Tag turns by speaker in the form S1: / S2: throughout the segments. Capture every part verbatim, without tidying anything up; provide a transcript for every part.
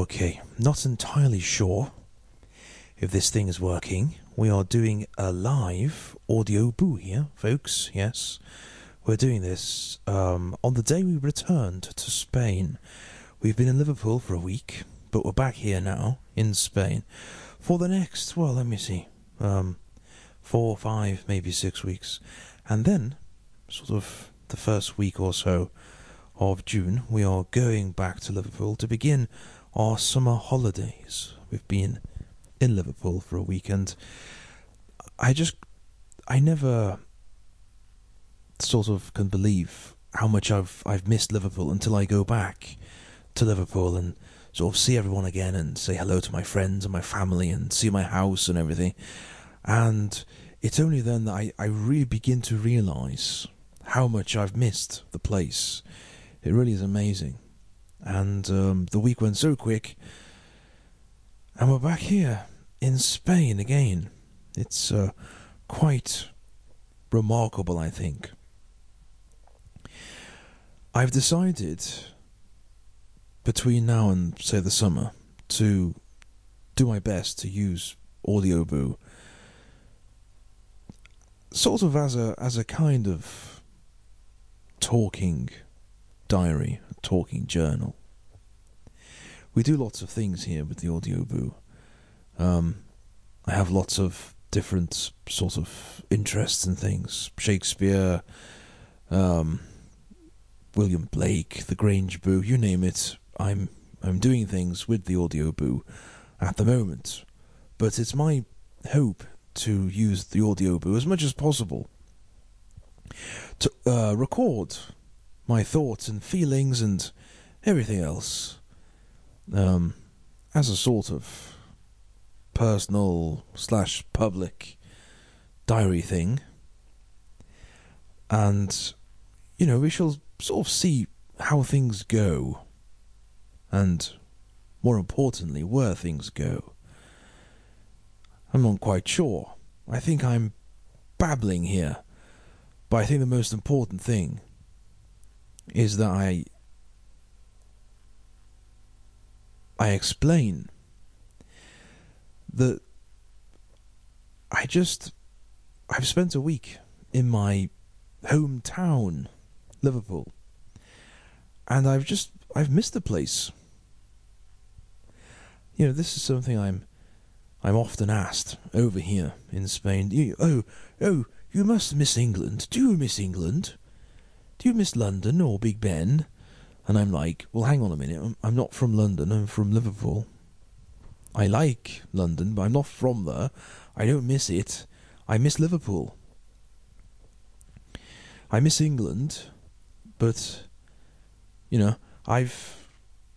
S1: Okay, not entirely sure if this thing is working. We are doing a live audio boo here, folks, yes. We're doing this um, on the day we returned to Spain. We've been in Liverpool for a week, but we're back here now, in Spain, for the next, well, let me see, um, four, five, maybe six weeks. And then, sort of the first week or so of June, we are going back to Liverpool to begin our summer holidays. We've been in Liverpool for a week, and I just, I never sort of can believe how much I've I've missed Liverpool until I go back to Liverpool and sort of see everyone again and say hello to my friends and my family and see my house and everything. And it's only then that I, I really begin to realise how much I've missed the place. It really is amazing. And um, the week went so quick, and we're back here in Spain again. It's uh, quite remarkable, I think. I've decided, between now and, say, the summer, to do my best to use Audioboo sort of as a as a kind of talking diary, a talking journal. We do lots of things here with the Audioboo. Um, I have lots of different sort of interests and things. Shakespeare, um, William Blake, the Grange Boo, you name it. I'm I'm doing things with the Audioboo at the moment. But it's my hope to use the Audioboo as much as possible to uh, record my thoughts and feelings and everything else um, as a sort of personal slash public diary thing. And, you know, we shall sort of see how things go, and more importantly, where things go. I'm not quite sure. I think I'm babbling here, but I think the most important thing is that I I explain that I just I've spent a week in my hometown, Liverpool, and I've just I've missed the place. You know, this is something I'm I'm often asked over here in Spain. You, oh, oh, you must miss England. Do you miss England? Do you miss London or Big Ben? And I'm like, well, hang on a minute. I'm, I'm not from London. I'm from Liverpool. I like London, but I'm not from there. I don't miss it. I miss Liverpool. I miss England, but, you know, I've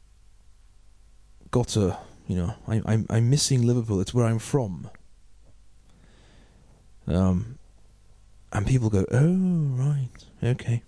S1: got to, you know, I, I'm I'm missing Liverpool. It's where I'm from. Um, and people go, oh, right, okay.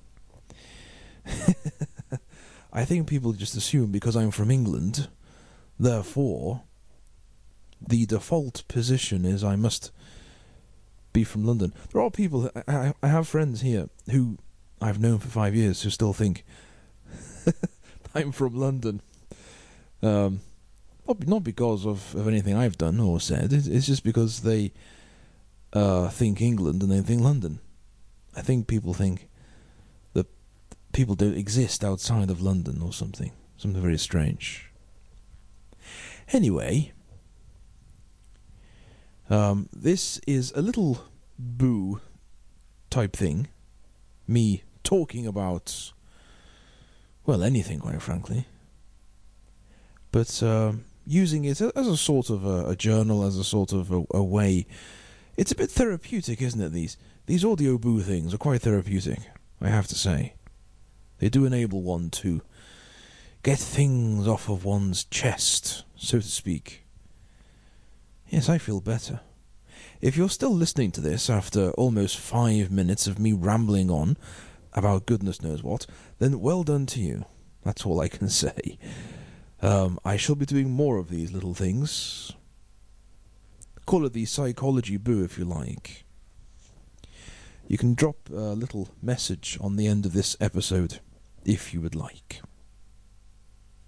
S1: I think people just assume because I'm from England, therefore, the default position is I must be from London. There are people, I, I have friends here who I've known for five years who still think I'm from London. Um, not, not because of, of anything I've done or said, it's, it's just because they uh, think England and they think London. I think people think that people don't exist outside of London or something. Something very strange. Anyway, um, this is a little boo type thing. Me talking about, well, anything, quite frankly. But uh, using it as a sort of a, a journal, as a sort of a, a way. It's a bit therapeutic, isn't it? These these Audioboo things are quite therapeutic, I have to say. They do enable one to get things off of one's chest, so to speak. Yes, I feel better. If you're still listening to this after almost five minutes of me rambling on about goodness knows what, then well done to you. That's all I can say. Um, I shall be doing more of these little things. Call it the Psychology Boo if you like. You can drop a little message on the end of this episode if you would like.